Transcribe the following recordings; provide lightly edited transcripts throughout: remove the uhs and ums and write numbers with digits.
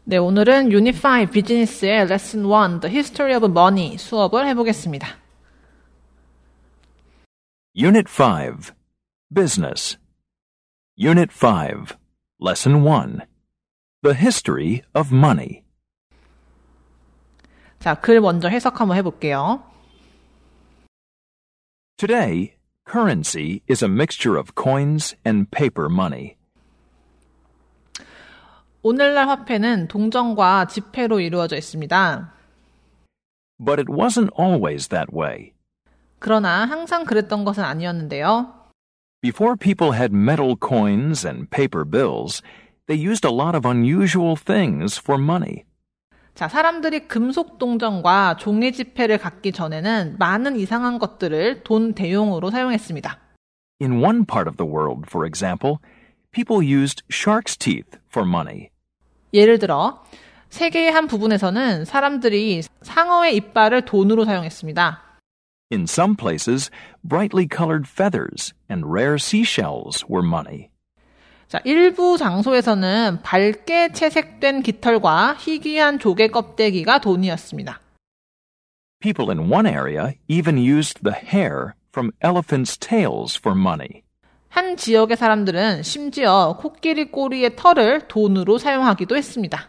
네, 오늘은 Unit 5 비즈니스의 Lesson 1, The History of Money 수업을 해보겠습니다. Unit 5, Business. Unit 5, Lesson 1, The History of Money. 자, 글 먼저 해석 한번 해볼게요. Today, currency is a mixture of coins and paper money. 오늘날 화폐는 동전과 지폐로 이루어져 있습니다. But it wasn't always that way. 그러나 항상 그랬던 것은 아니었는데요. Before people had metal coins and paper bills, they used a lot of unusual things for money. 자, 사람들이 금속 동전과 종이 지폐를 갖기 전에는 많은 이상한 것들을 돈 대용으로 사용했습니다. In one part of the world, for example, people used shark's teeth for money. 예를 들어, 세계의 한 부분에서는 사람들이 상어의 이빨을 돈으로 사용했습니다. In some places, brightly colored feathers and rare seashells were money. 자, 일부 장소에서는 밝게 채색된 깃털과 희귀한 조개 껍데기가 돈이었습니다. People in one area even used the hair from elephants' tails for money. 한 지역의 사람들은 심지어 코끼리 꼬리의 털을 돈으로 사용하기도 했습니다.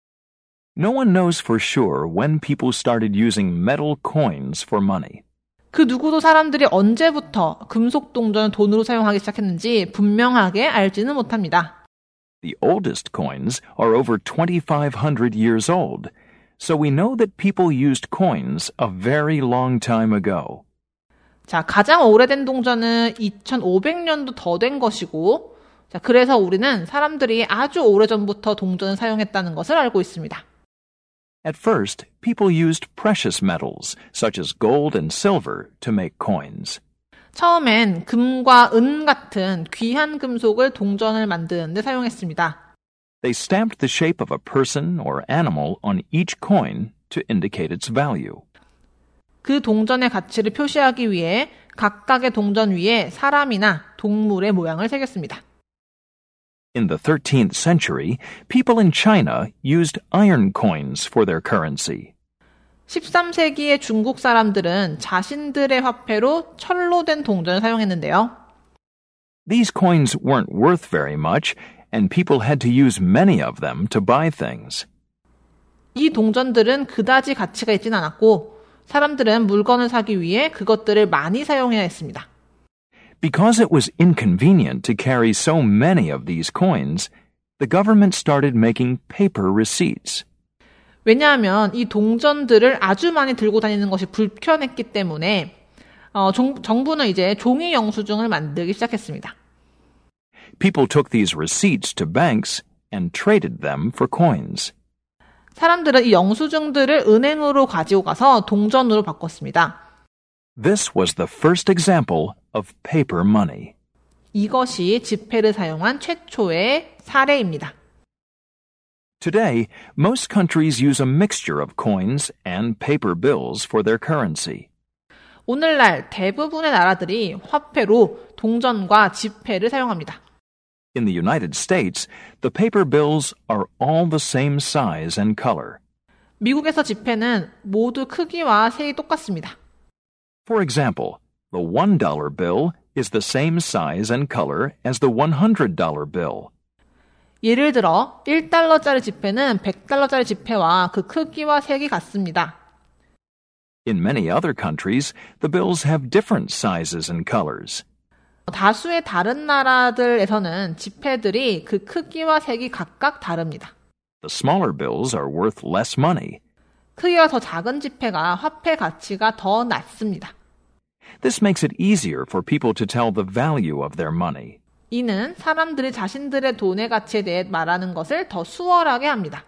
No one knows for sure when people started using metal coins for money. 그 누구도 사람들이 언제부터 금속 동전을 돈으로 사용하기 시작했는지 분명하게 알지는 못합니다. The oldest coins are over 2,500 years old, so we know that people used coins a very long time ago. 자, 가장 오래된 동전은 2,500년도 더 된 것이고, 자, 그래서 우리는 사람들이 아주 오래전부터 동전을 사용했다는 것을 알고 있습니다. At first, people used precious metals, such as gold and silver, to make coins. 처음엔 금과 은 같은 귀한 금속을 동전을 만드는 데 사용했습니다. They stamped the shape of a person or animal on each coin to indicate its value. 그 동전의 가치를 표시하기 위해 각각의 동전 위에 사람이나 동물의 모양을 새겼습니다. In the 13th century, people in China used iron coins for their currency. 13세기의 중국 사람들은 자신들의 화폐로 철로 된 동전을 사용했는데요. These coins weren't worth very much, and people had to use many of them to buy things. 이 동전들은 그다지 가치가 있진 않았고 사람들은 물건을 사기 위해 그것들을 많이 사용해야 했습니다. Because it was inconvenient to carry so many of these coins, the government started making paper receipts. 왜냐하면 이 동전들을 아주 많이 들고 다니는 것이 불편했기 때문에 정부는 이제 종이 영수증을 만들기 시작했습니다. People took these receipts to banks and traded them for coins. 사람들은 이 영수증들을 은행으로 가지고 가서 동전으로 바꿨습니다. This was the first example of paper money. 이것이 지폐를 사용한 최초의 사례입니다. Today, most countries use a mixture of coins and paper bills for their currency. 오늘날 대부분의 나라들이 화폐로 동전과 지폐를 사용합니다. In the United States, the paper bills are all the same size and color. 미국에서 지폐는 모두 크기와 색이 똑같습니다. For example, the $1 bill is the same size and color as the $100 bill. 예를 들어 1달러짜리 지폐는 100달러짜리 지폐와 그 크기와 색이 같습니다. In many other countries, the bills have different sizes and colors. 다수의 다른 나라들에서는 지폐들이 그 크기와 색이 각각 다릅니다. The smaller bills are worth less money. 크기가 더 작은 지폐가 화폐 가치가 더 낮습니다. This makes it easier for people to tell the value of their money. 이는 사람들이 자신들의 돈의 가치에 대해 말하는 것을 더 수월하게 합니다.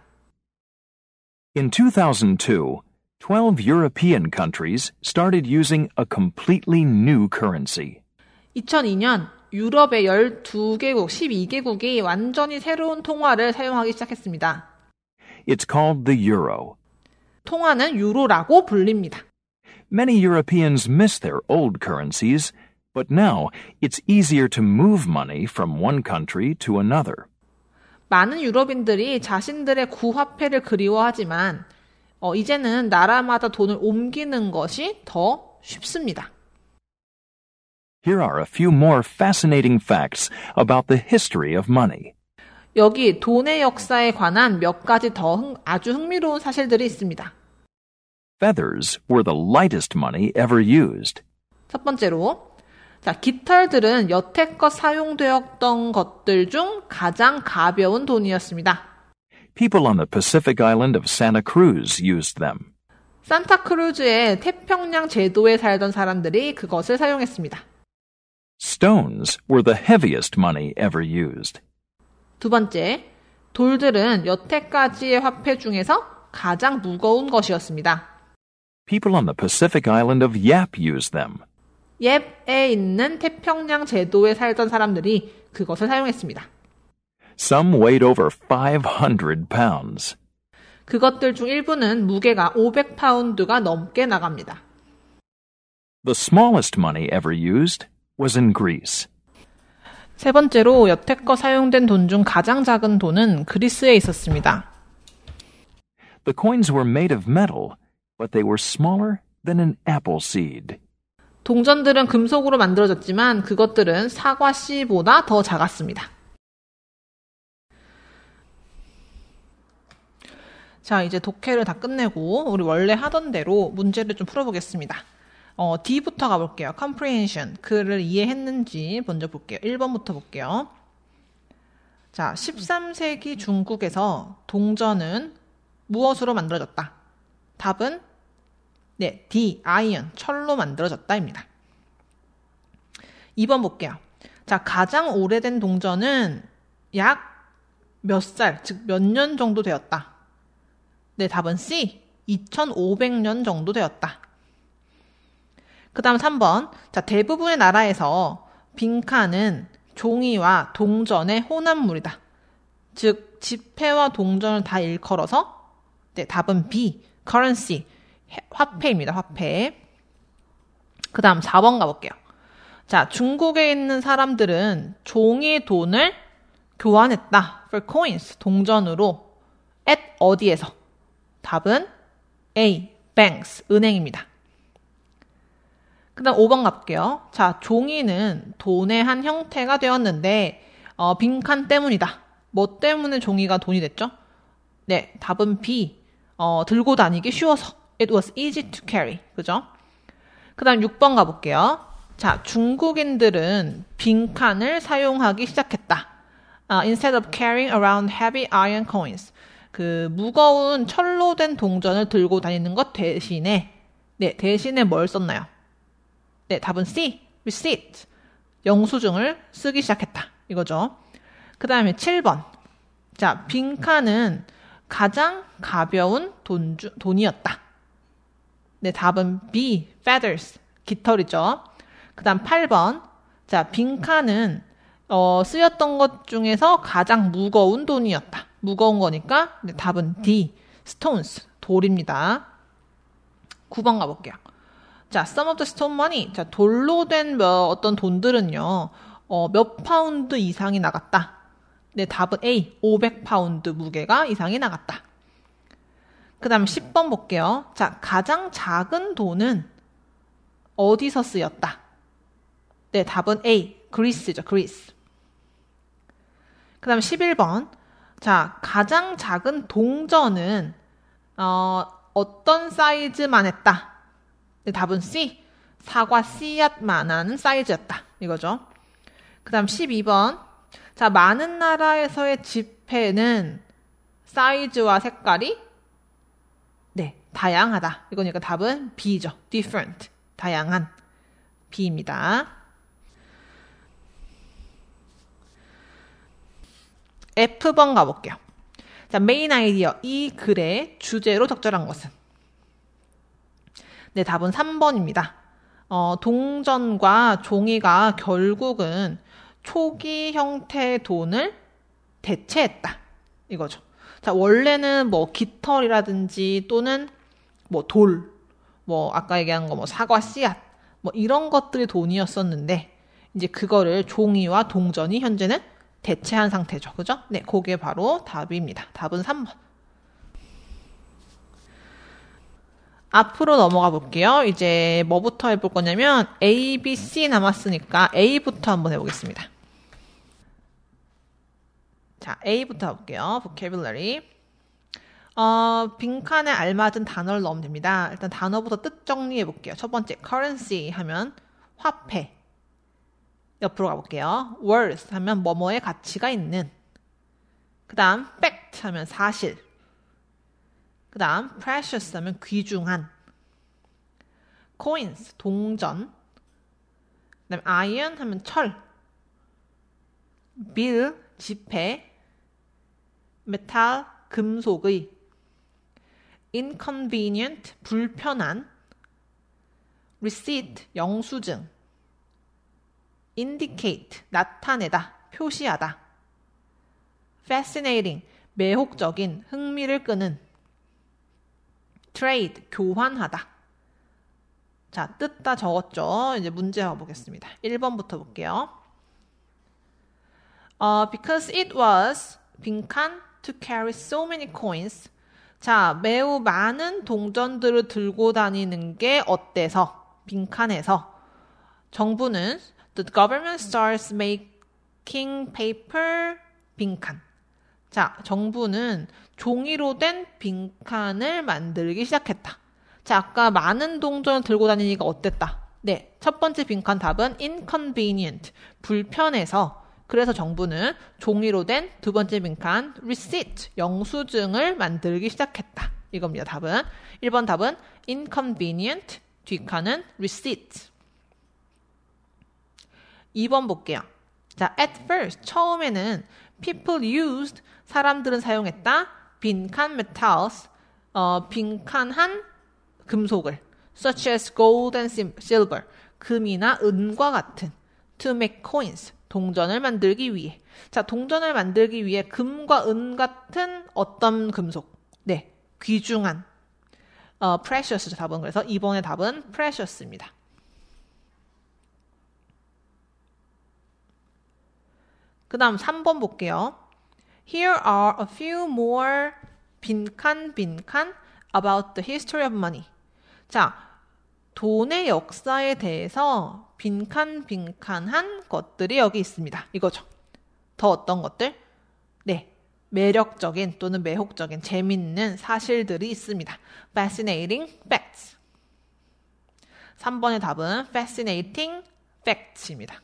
In 2002, 12 European countries started using a completely new currency. 2002년 유럽의 12개국, 12개국이 완전히 새로운 통화를 사용하기 시작했습니다. It's called the euro. 통화는 유로라고 불립니다. Many Europeans miss their old currencies, but now it's easier to move money from one country to another. 많은 유럽인들이 자신들의 구화폐를 그리워하지만 이제는 나라마다 돈을 옮기는 것이 더 쉽습니다. Here are a few more fascinating facts about the history of money. 여기 돈의 역사에 관한 몇 가지 더 아주 흥미로운 사실들이 있습니다. Feathers were the lightest money ever used. 첫 번째로, 깃털들은 여태껏 사용되었던 것들 중 가장 가벼운 돈이었습니다. People on the Pacific island of Santa Cruz used them. 산타크루즈의 태평양 제도에 살던 사람들이 그것을 사용했습니다. Stones were the heaviest money ever used. 두 번째, 돌들은 여태까지의 화폐 중에서 가장 무거운 것이었습니다. People on the Pacific island of Yap used them. 옙에 있는 태평양 제도에 살던 사람들이 그것을 사용했습니다. Some weighed over 500 pounds. 그것들 중 일부는 무게가 500파운드가 넘게 나갑니다. The smallest money ever used was in Greece. 세 번째로 여태껏 사용된 돈 중 가장 작은 돈은 그리스에 있었습니다. The coins were made of metal, but they were smaller than an apple seed. 동전들은 금속으로 만들어졌지만 그것들은 사과 씨보다 더 작았습니다. 자, 이제 독해를 다 끝내고 우리 원래 하던 대로 문제를 좀 풀어보겠습니다. D부터 가볼게요. comprehension. 그를 이해했는지 먼저 볼게요. 1번부터 볼게요. 자, 13세기 중국에서 동전은 무엇으로 만들어졌다? 답은 D. 아이언, 철로 만들어졌다입니다. 2번 볼게요. 자, 가장 오래된 동전은 약 몇 살, 즉 몇 년 정도 되었다? 네, 답은 C. 2500년 정도 되었다. 그 다음 3번. 자, 대부분의 나라에서 빈칸은 종이와 동전의 혼합물이다. 즉, 지폐와 동전을 다 일컬어서 네, 답은 B. currency. 화폐입니다. 화폐. 그 다음 4번 가볼게요. 자, 중국에 있는 사람들은 종이 돈을 교환했다. for coins. 동전으로. at 어디에서? 답은 A. banks. 은행입니다. 그 다음 5번 가볼게요. 자, 종이는 돈의 한 형태가 되었는데 빈칸 때문이다. 뭐 때문에 종이가 돈이 됐죠? 네, 답은 B. 들고 다니기 쉬워서. It was easy to carry. 그죠? 그 다음 6번 가볼게요. 자, 중국인들은 빈칸을 사용하기 시작했다. Instead of carrying around heavy iron coins. 그 무거운 철로 된 동전을 들고 다니는 것 대신에 대신에 뭘 썼나요? 네, 답은 C. receipt. 영수증을 쓰기 시작했다. 이거죠. 그 다음에 7번. 자, 빈칸은 가장 가벼운 돈이었다. 네, 답은 B. feathers. 깃털이죠. 그 다음 8번. 자, 빈칸은 쓰였던 것 중에서 가장 무거운 돈이었다. 무거운 거니까 네, 답은 D. stones. 돌입니다. 9번 가볼게요. 자, some of the stone money. 자, 돌로 된 어떤 돈들은요, 몇 파운드 이상이 나갔다. 네, 답은 A. 500파운드 무게가 이상이 나갔다. 그 다음에 10번 볼게요. 자, 가장 작은 돈은 어디서 쓰였다? 네, 답은 A. 그리스죠, 그리스. 그 다음에 11번. 자, 가장 작은 동전은 어떤 사이즈만 했다? 네, 답은 C. 사과 씨앗만한 사이즈였다. 이거죠. 그 다음 12번. 자, 많은 나라에서의 지폐는 사이즈와 색깔이 네, 다양하다. 이거니까 답은 B죠. different. 다양한. B입니다. F번 가볼게요. 자, 메인 아이디어. 이 글의 주제로 적절한 것은? 네, 답은 3번입니다. 동전과 종이가 결국은 초기 형태의 돈을 대체했다. 이거죠. 자, 원래는 뭐 깃털이라든지 또는 뭐 돌, 뭐 아까 얘기한 거 뭐 사과 씨앗, 뭐 이런 것들이 돈이었었는데 이제 그거를 종이와 동전이 현재는 대체한 상태죠. 그죠? 네, 그게 바로 답입니다. 답은 3번. 앞으로 넘어가 볼게요. 이제 뭐부터 해볼 거냐면 A, B, C 남았으니까 A부터 한번 해보겠습니다. 자, A부터 볼게요. vocabulary. 빈칸에 알맞은 단어를 넣으면 됩니다. 일단 단어부터 뜻 정리해 볼게요. 첫 번째, currency 하면 화폐. 옆으로 가볼게요. worth 하면 뭐뭐의 가치가 있는. 그 다음, fact 하면 사실. 그 다음, precious 하면 귀중한. coins, 동전. 그 다음, iron 하면 철. bill, 지폐. metal, 금속의. inconvenient, 불편한. receipt, 영수증. indicate, 나타내다, 표시하다. fascinating, 매혹적인, 흥미를 끄는. trade, 교환하다. 자, 뜻 다 적었죠? 이제 문제 가보겠습니다. 1번부터 볼게요. Because it was 빈칸 to carry so many coins. 자, 매우 많은 동전들을 들고 다니는 게 어때서? 빈칸에서 정부는 the government starts making paper 빈칸. 자, 정부는 종이로 된 빈칸을 만들기 시작했다. 자, 아까 많은 동전을 들고 다니니까 어땠다? 네, 첫 번째 빈칸 답은 inconvenient, 불편해서. 그래서 정부는 종이로 된 두 번째 빈칸 receipt, 영수증을 만들기 시작했다. 이겁니다, 답은. 1번 답은 inconvenient, 뒷칸은 receipt. 2번 볼게요. 자, at first, 처음에는 people used, 사람들은 사용했다. 빈칸 metals, 빈칸한 금속을 such as gold and silver, 금이나 은과 같은 to make coins, 동전을 만들기 위해. 자, 동전을 만들기 위해 금과 은 같은 어떤 금속? 네, 귀중한 precious죠, 답은. 그래서 이번의 답은 precious입니다. 그 다음 3번 볼게요. Here are a few more 빈칸 about the history of money. 자, 돈의 역사에 대해서 빈칸한 것들이 여기 있습니다. 이거죠. 더 어떤 것들? 네, 매력적인 또는 매혹적인 재밌는 사실들이 있습니다. Fascinating facts. 3번의 답은 fascinating facts입니다.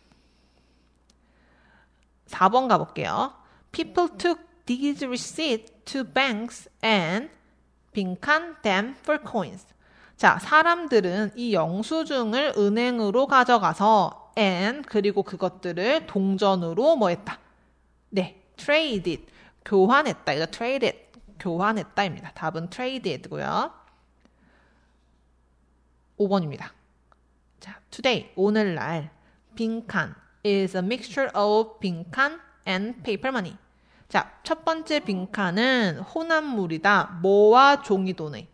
4번 가볼게요. People took these receipts to banks and 빈칸 them for coins. 자, 사람들은 이 영수증을 은행으로 가져가서 and 그리고 그것들을 동전으로 뭐 했다? 네, traded, 교환했다. 이거 traded, 교환했다입니다. 답은 traded고요. 5번입니다. 자, today, 오늘날 빈칸 is a mixture of 빈칸 and paper money. 자, 첫 번째 빈칸은 혼합물이다. 뭐와 종이돈의.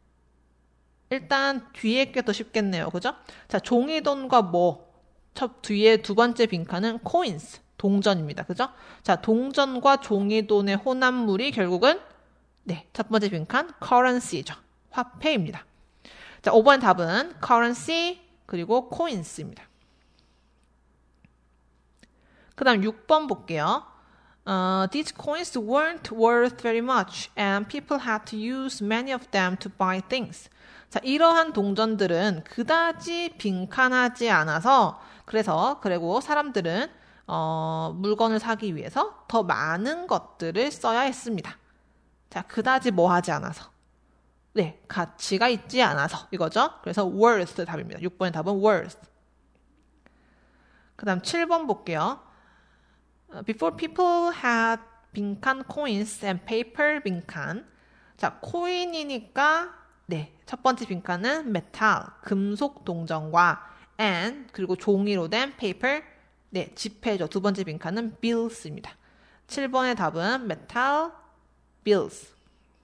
일단 뒤에 게 더 쉽겠네요. 그죠? 자, 종이돈과 뭐? 뒤에 두 번째 빈칸은 coins, 동전입니다. 그죠? 자, 동전과 종이돈의 혼합물이 결국은 네, 첫 번째 빈칸 currency죠. 화폐입니다. 자, 5번 답은 currency 그리고 coins입니다. 그 다음 6번 볼게요. These coins weren't worth very much and people had to use many of them to buy things. 자, 이러한 동전들은 그다지 빈칸하지 않아서 그리고 사람들은 물건을 사기 위해서 더 많은 것들을 써야 했습니다. 자, 그다지 뭐 하지 않아서. 네, 가치가 있지 않아서 이거죠. 그래서 worth 답입니다. 6번의 답은 worth. 그 다음 7번 볼게요. Before people had 빈칸 coins and paper 빈칸. 자, 코인이니까 네, 첫 번째 빈칸은 metal, 금속 동전과 and 그리고 종이로 된 paper, 네, 지폐죠. 두 번째 빈칸은 bills입니다. 7번의 답은 metal, bills.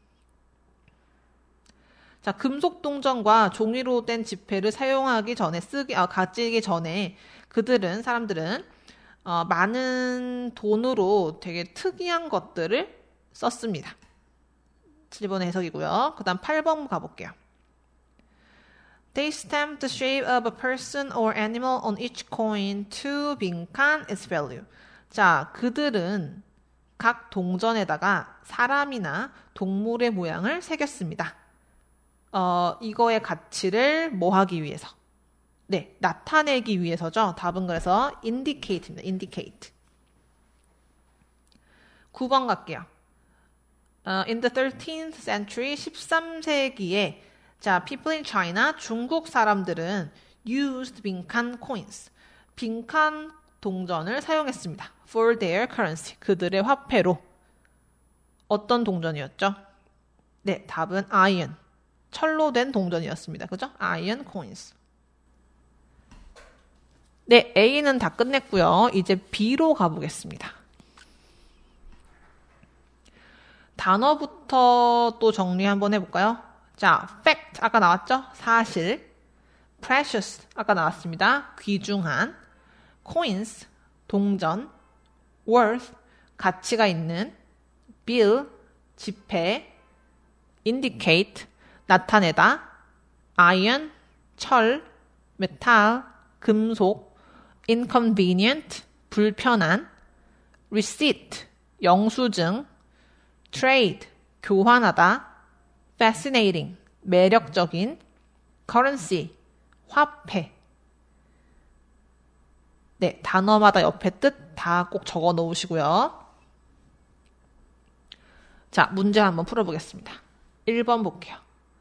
자, 금속 동전과 종이로 된 지폐를 사용하기 전에 가지기 전에 사람들은 많은 돈으로 되게 특이한 것들을 썼습니다. 7번 해석이고요. 그 다음 8번 가볼게요. They stamp the shape of a person or animal on each coin to 빈칸 its value. 자, 그들은 각 동전에다가 사람이나 동물의 모양을 새겼습니다. 이거의 가치를 뭐 하기 위해서? 네, 나타내기 위해서죠. 답은 그래서 indicate입니다. indicate. 9번 갈게요. In the 13th century, 13세기에 자, people in China, 중국 사람들은 used 빈칸 coins, 빈칸 동전을 사용했습니다. For their currency, 그들의 화폐로. 어떤 동전이었죠? 네, 답은 iron, 철로 된 동전이었습니다. 그죠? iron coins. 네, A는 다 끝냈고요. 이제 B로 가보겠습니다. 단어부터 또 정리 한번 해볼까요? 자, fact 아까 나왔죠? 사실. precious 아까 나왔습니다. 귀중한. coins 동전. worth 가치가 있는. bill 지폐. indicate 나타내다. iron 철. metal 금속. inconvenient 불편한. receipt 영수증. trade 교환하다. fascinating 매력적인. currency 화폐. 네, 단어마다 옆에 뜻 다 꼭 적어 놓으시고요. 자, 문제 한번 풀어보겠습니다. 1번 볼게요.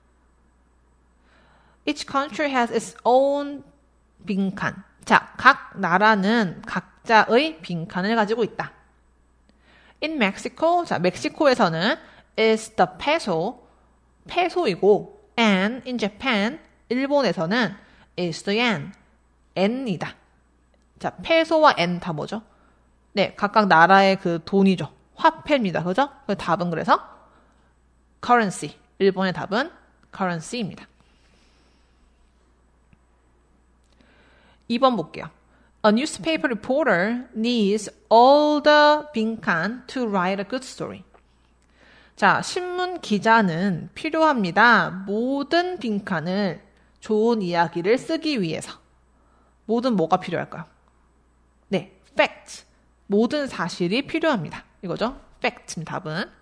Each country has its own 빈칸. 자, 각 나라는 각자의 빈칸을 가지고 있다. In Mexico, 자, 멕시코에서는 is the peso, 페소이고, and in Japan, 일본에서는 is the yen, 엔이다. 자, 페소와 엔 다 뭐죠? 네, 각각 나라의 그 돈이죠. 화폐입니다. 그죠? 그 답은 그래서 currency. 일본의 답은 currency입니다. 2번 볼게요. A newspaper reporter needs all the 빈칸 to write a good story. 자, 신문 기자는 필요합니다. 모든 빈칸을 좋은 이야기를 쓰기 위해서. 모든 뭐가 필요할까요? 네, fact. 모든 사실이 필요합니다. 이거죠? fact입니다. 답은.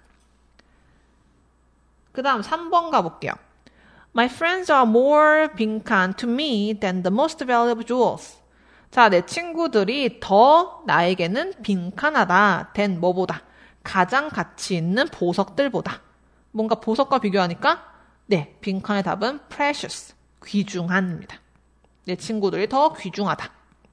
그 다음 3번 가볼게요. My friends are more 빈칸 to me than the most valuable jewels. 자, 내 친구들이 더 나에게는 빈칸하다. than 뭐보다? 가장 가치 있는 보석들보다. 뭔가 보석과 비교하니까 네, 빈칸의 답은 precious, 귀중한입니다. 내 친구들이 더 귀중하다.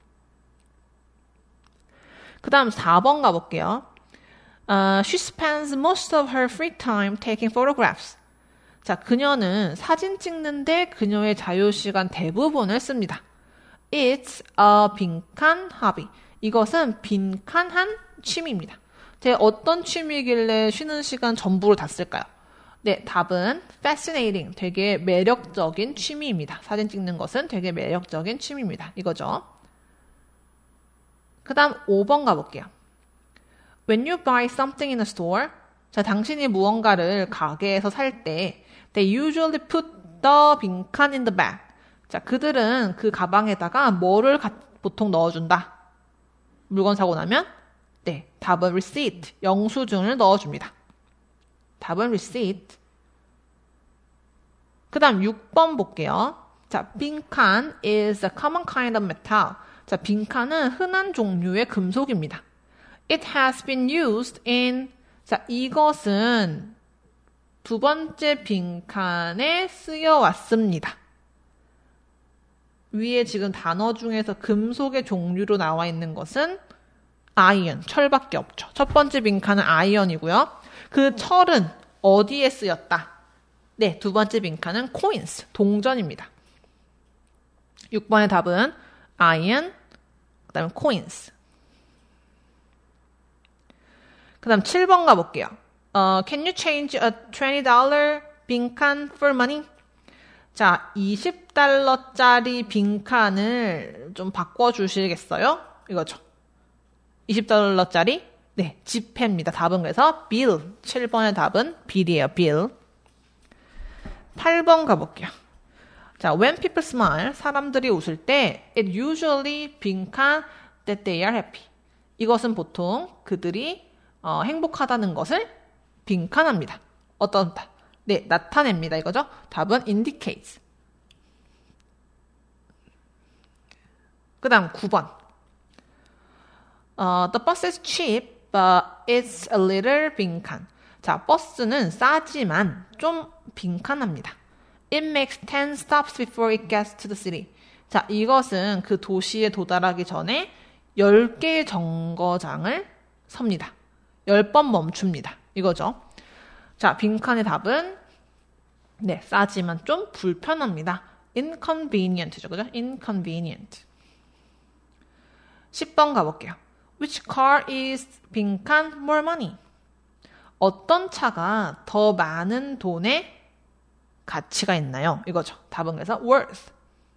그 다음 4번 가볼게요. She spends most of her free time taking photographs. 자, 그녀는 사진 찍는데 그녀의 자유시간 대부분을 씁니다. It's a 빈칸 hobby. 이것은 빈칸한 취미입니다. 제가 어떤 취미이길래 쉬는 시간 전부를 다 쓸까요? 네, 답은 fascinating, 되게 매력적인 취미입니다. 사진 찍는 것은 되게 매력적인 취미입니다. 이거죠. 그 다음 5번 가볼게요. When you buy something in a store, 자, 당신이 무언가를 가게에서 살 때 they usually put the 빈칸 in the bag. 자, 그들은 그 가방에다가 뭐를 보통 넣어준다? 물건 사고 나면? 네, 답은 receipt, 영수증을 넣어줍니다. 답은 receipt. 그 다음 6번 볼게요. 자, 빈칸 is a common kind of metal. 자, 빈칸은 흔한 종류의 금속입니다. It has been used in, 자, 이것은 두 번째 빈칸에 쓰여왔습니다. 위에 지금 단어 중에서 금속의 종류로 나와 있는 것은 iron, 철밖에 없죠. 첫 번째 빈칸은 iron이고요. 그 철은 어디에 쓰였다? 네, 두 번째 빈칸은 coins, 동전입니다. 6번의 답은 iron, 그 다음에 coins. 그 다음 7번 가볼게요. Can you change a $20 빈칸 for money? 자, 20달러짜리 빈칸을 좀 바꿔주시겠어요? 이거죠. $20짜리 네, 지폐입니다. 답은 그래서 bill. 7번의 답은 bill이에요. bill. 8번 가볼게요. 자, when people smile, 사람들이 웃을 때 it usually 빈칸 that they are happy. 이것은 보통 그들이 행복하다는 것을 빈칸합니다. 어떤다? 네, 나타냅니다. 이거죠? 답은 indicates. 그 다음 9번. The bus is cheap, but it's a little 빈칸. 자, 버스는 싸지만 좀 빈칸합니다. It makes 10 stops before it gets to the city. 자, 이것은 그 도시에 도달하기 전에 10개의 정거장을 섭니다. 10번 멈춥니다. 이거죠. 자, 빈칸의 답은 네, 싸지만 좀 불편합니다. inconvenient죠. 그죠? inconvenient. 10번 가볼게요. Which car is 빈칸 more money? 어떤 차가 더 많은 돈의 가치가 있나요? 이거죠. 답은 그래서 worth.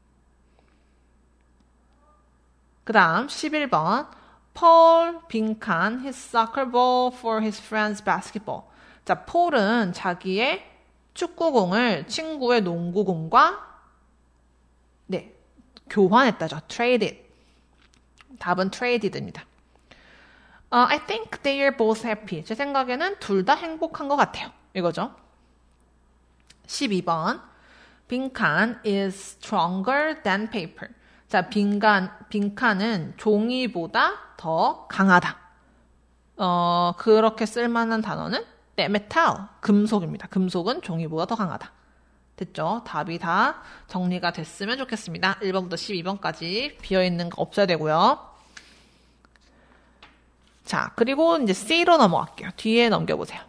그 다음 11번. Paul 빈칸 his soccer ball for his friend's basketball. 자, 폴은 자기의 축구공을 친구의 농구공과 네, 교환했다죠. traded. 답은 traded입니다. I think they are both happy. 제 생각에는 둘 다 행복한 것 같아요. 이거죠. 12번. 빈칸 is stronger than paper. 자, 빈칸은 종이보다 더 강하다. 그렇게 쓸만한 단어는 네, metal, 금속입니다. 금속은 종이보다 더 강하다. 됐죠? 답이 다 정리가 됐으면 좋겠습니다. 1번부터 12번까지 비어있는 거 없어야 되고요. 자, 그리고 이제 C로 넘어갈게요. 뒤에 넘겨보세요.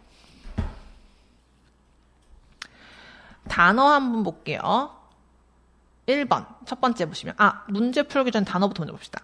단어 한번 볼게요. 1번, 첫 번째 보시면, 문제 풀기 전 단어부터 먼저 봅시다.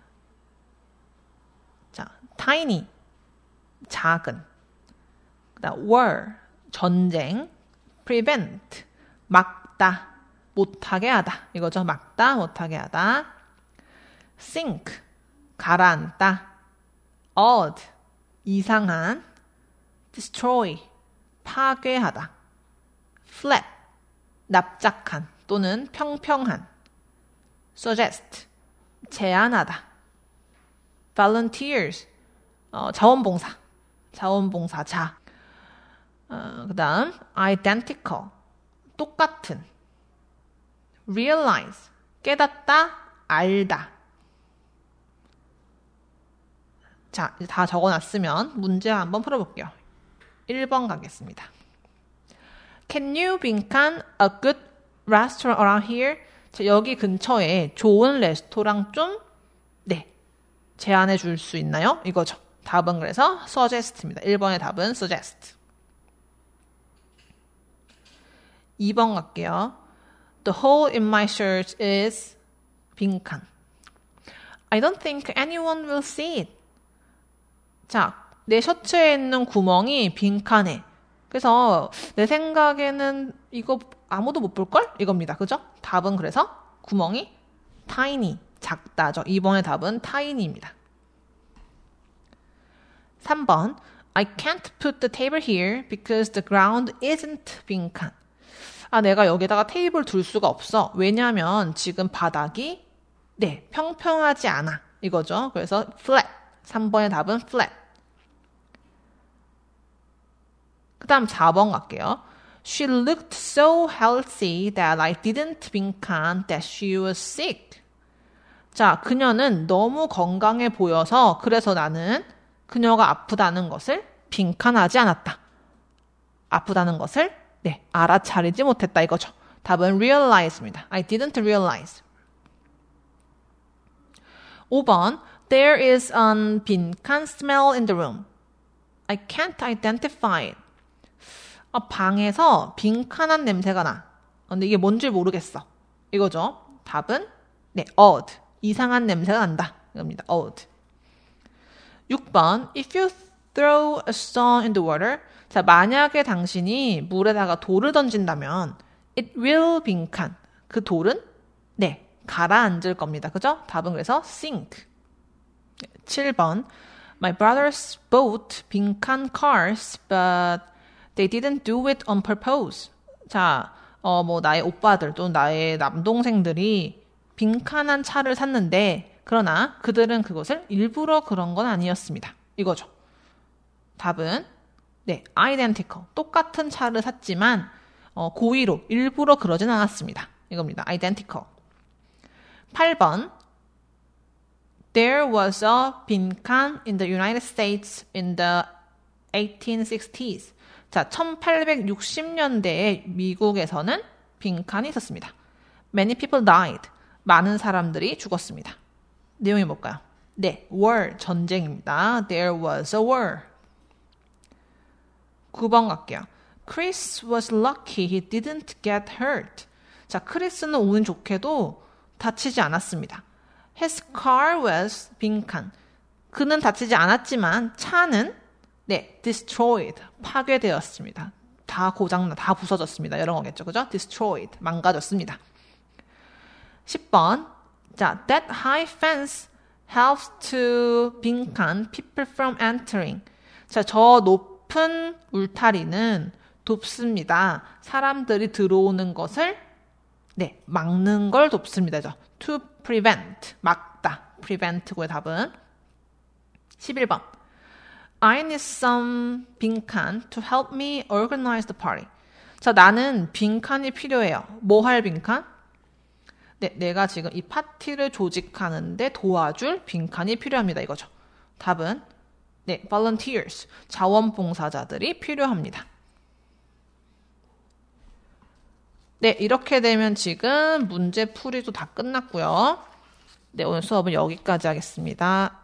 자, tiny, 작은. 그다음 war, 전쟁. prevent, 막다, 못하게 하다. 이거죠. 막다, 못하게 하다. sink, 가라앉다. odd, 이상한. destroy, 파괴하다. flat, 납작한 또는 평평한. suggest, 제안하다. volunteers, 자원봉사자. 그 다음 identical, 똑같은. realize, 깨닫다, 알다. 자, 이제 다 적어놨으면 문제 한번 풀어볼게요. 1번 가겠습니다. Can you 빈칸 a good restaurant around here? 자, 여기 근처에 좋은 레스토랑 좀 네, 제안해 줄 수 있나요? 이거죠. 답은 그래서 suggest입니다. 1번의 답은 suggest. 2번 갈게요. The hole in my shirt is 빈칸. I don't think anyone will see it. 자, 내 셔츠에 있는 구멍이 빈칸해. 그래서 내 생각에는 이거 아무도 못 볼걸? 이겁니다. 그죠? 답은 그래서 구멍이 tiny, 작다죠. 2번의 답은 tiny입니다. 3번. I can't put the table here because the ground isn't 빈칸. 내가 여기다가 테이블 둘 수가 없어. 왜냐하면 지금 바닥이 네, 평평하지 않아. 이거죠. 그래서 flat. 3번의 답은 flat. 그 다음 4번 갈게요. She looked so healthy that I didn't 빈칸 that she was sick. 자, 그녀는 너무 건강해 보여서 그래서 나는 그녀가 아프다는 것을 빈칸하지 않았다. 아프다는 것을 네, 알아차리지 못했다 이거죠. 답은 realize입니다. I didn't realize. 5번. There is an 빈칸 smell in the room. I can't identify it. 방에서 빈칸한 냄새가 나. 근데 이게 뭔지 모르겠어. 이거죠. 답은 네, odd. 이상한 냄새가 난다. 이겁니다. odd. 6번. If you throw a stone in the water. 자, 만약에 당신이 물에다가 돌을 던진다면 it will 빈칸. 그 돌은 네, 가라앉을 겁니다. 그죠? 답은 그래서 sink. 7번. My brothers bought 빈칸 cars, but they didn't do it on purpose. 자, 나의 오빠들 또는 나의 남동생들이 빈칸한 차를 샀는데, 그러나 그들은 그것을 일부러 그런 건 아니었습니다. 이거죠. 답은, 네, identical. 똑같은 차를 샀지만, 고의로, 일부러 그러진 않았습니다. 이겁니다. identical. 8번. There was a 빈칸 in the United States in the 1860s. 자, 1860년대에 미국에서는 빈칸이 있었습니다. Many people died. 많은 사람들이 죽었습니다. 내용이 뭘까요? 네, war, 전쟁입니다. There was a war. 9번 갈게요. Chris was lucky he didn't get hurt. 자, 크리스는 운이 좋게도 다치지 않았습니다. His car was 빈칸. 그는 다치지 않았지만 차는 네, destroyed. 파괴되었습니다. 다 고장나, 다 부서졌습니다. 이런 거겠죠. 그죠? destroyed. 망가졌습니다. 10번. 자, that high fence helps to 빈칸 people from entering. 자, 저 높은 울타리는 돕습니다. 사람들이 들어오는 것을 네, 막는 걸 돕습니다. to prevent, 막다. prevent고의 답은 11번. I need some 빈칸 to help me organize the party. 자, 나는 빈칸이 필요해요. 뭐 할 빈칸? 네, 내가 지금 이 파티를 조직하는데 도와줄 빈칸이 필요합니다. 이거죠. 답은 네, volunteers, 자원봉사자들이 필요합니다. 네, 이렇게 되면 지금 문제 풀이도 다 끝났고요. 네, 오늘 수업은 여기까지 하겠습니다.